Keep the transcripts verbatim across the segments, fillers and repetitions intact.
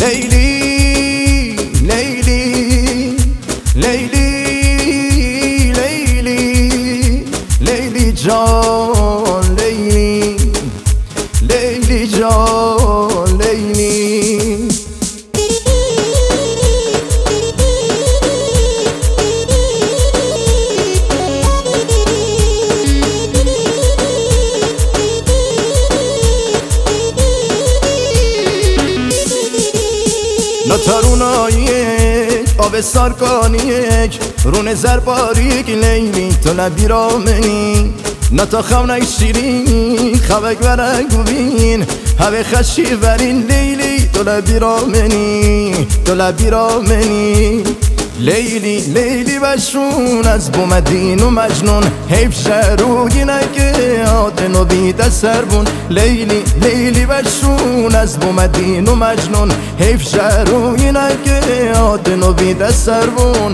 لیلی لیلی لیلی لیلی لیلی جان لیلی لیلی جان لیلی نتاروناییک آب سارکانیک رون زرباریک لیلی تو نبیرامنی نتا خونای شیرین خوک ورگو بین هوه خشی ورین لیلی تو نبیرامنی تو نبیرامنی لیلی لیلی بشون از بومدین و مجنون حیف شروعی نگه آدن و بیده سربون لیلی لیلی بشون از بومدین و مجنون حیف شروعی نگه آدن و بیده سربون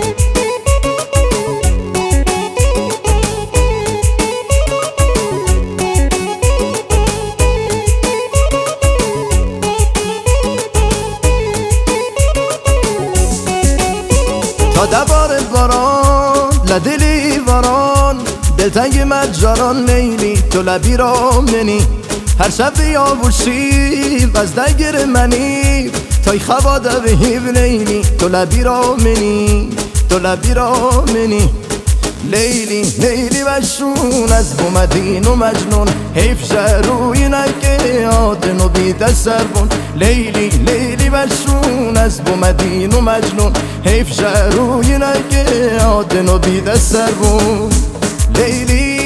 تا دبار باران لدلی وران دلتنگ مجاران لیلی تو لبی را منی هر شب بیاوشی از دگر منی تای خواده بهیب لیلی تو لبی را منی تو لبی را منی لیلی لیلی بشون از بومدین و مجنون حیف شروعی نگه آدن و بیده سربون لیلی لیلی بشون از بومدین و مجنون حیف شروعی نگه آدن و بیده سربون لیلی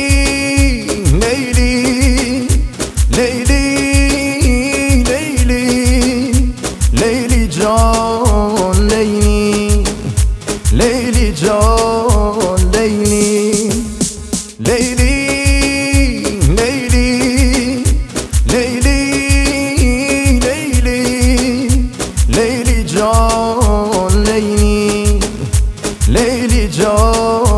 لیلی لیلی لیلی لیلی جان لیلی لیلی جان لیلی لیلی لیلی لیلی لیلی لیلی جان لیلی لیلی جان